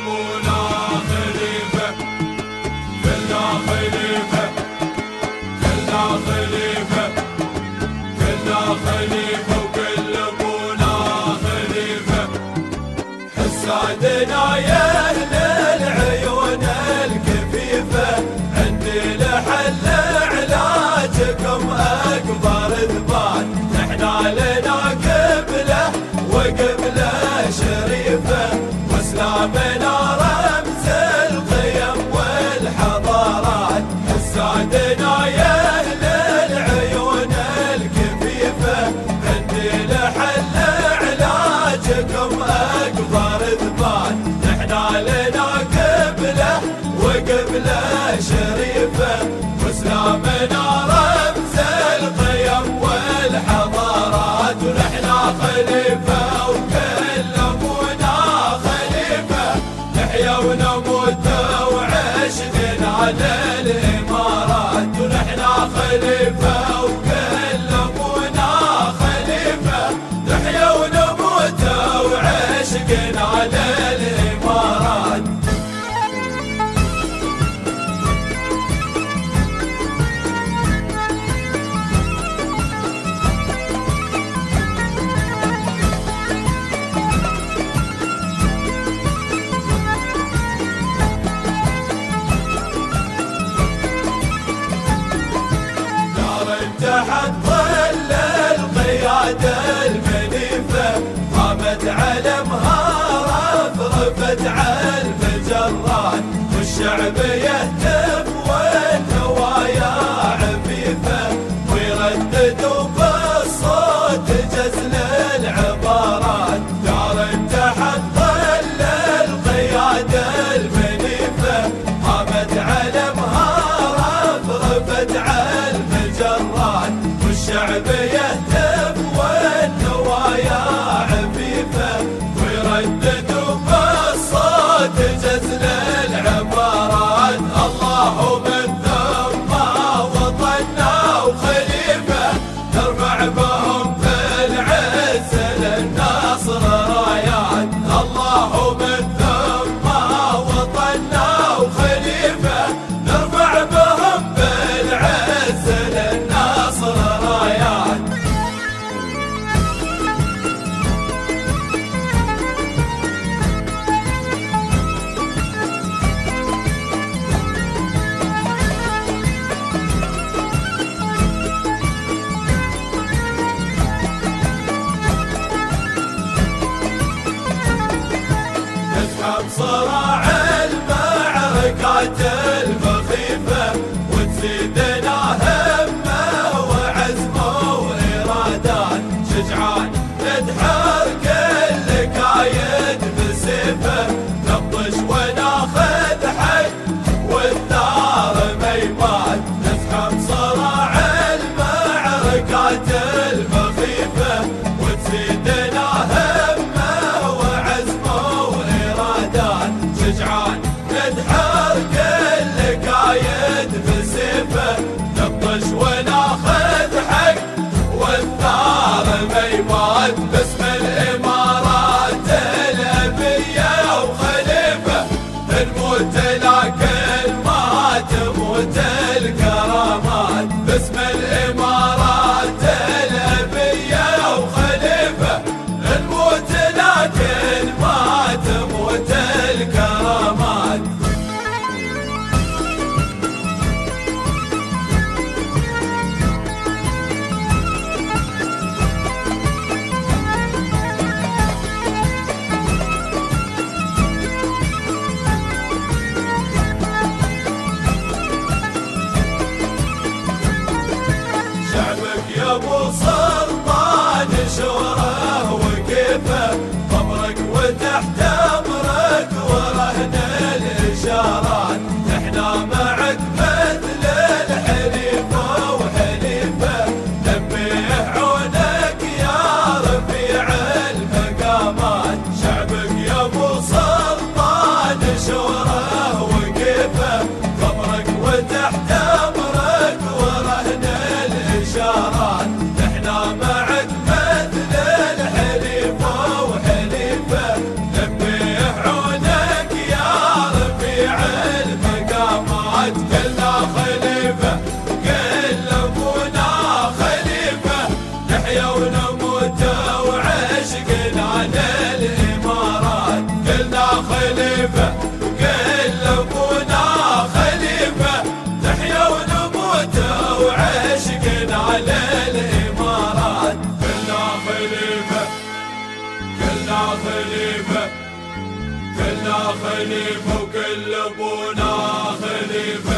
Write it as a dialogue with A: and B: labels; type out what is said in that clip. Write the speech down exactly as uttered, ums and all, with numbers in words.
A: ابونا خليفة، كلنا خليفة، كلنا خليفة، كلنا خليفة، وكل ابونا خليفة. حسادنا يا اهل العيون الكفيفة، عندي لحل علاجكم اكبر اثبات. نحنا لنا قبله وقبله شريفة، واسلامنا رمز القيم والحضارات. حسادنا يا اهل العيون الكفيفة، عندي لحل علاجكم اكبر اثبات. نحنا لنا قبله وقبله شريفة، واسلامنا رمز القيم والحضارات. ونحنا خليفة وكل ابونا خليفة، نحيا ونموت وعشقنا على الامارات. ونحنا خليفة وكل ابونا خليفة، نحيا ونموت وعشقنا على الامارات. تحت ظل القيادة المنيفة، قامت علمها رفرفت على المجرات. والشعب يهتف والنوايا عفيفة، ويرددوا بالصوت جزل العبارات. دارت تحت ظل القيادة المنيفة، قامت علمها رفرفت على المجرات. والشعب يهتف والنوايا عفيفة، ويرددوا بالصوت جزل العبارات. الله من ثم وطننا وخليفة، نرفع بهم في العز للنصر رايات. الله من ثم وطننا وخليفة، نرفع بهم بالعز للنصر رايات. نسحب صراع المعركات المخيفة، وتزيدنا همة وعزمة وإرادات. شجعان ندحر كل كايد بسيفه، نبطش وناخذ حق والثار ما يمات. نسحب صراع المعركات المخيفة، وتزيدنا همة وعزمة وإرادات. شجعان ندحر كل كايد بسيفه، نبطش وناخذ حق والثار ما يمات. باسم الامارات الابية وخليفة، نموت لكن ما تموت الكرامات. باسم الامارات الابية وخليفة، نموت لكن ما تموت الكرامات. شعبك يا ابو سلطان شوره وكيفه، قبرك وتحت امرك ورهن الاشارات. نحنا معك مثل الحليفه وحليفه، نبيه عونك يا رفيع المقامات. شعبك يا ابو سلطان شوره وكيفه، قبرك وتحت امرك ورهن الاشارات. نحنا معك مثل الحليفه وحليفه، نبيه عونك يا خليفة كلنا خليفة كلنا خليفة وكل ابونا خليفة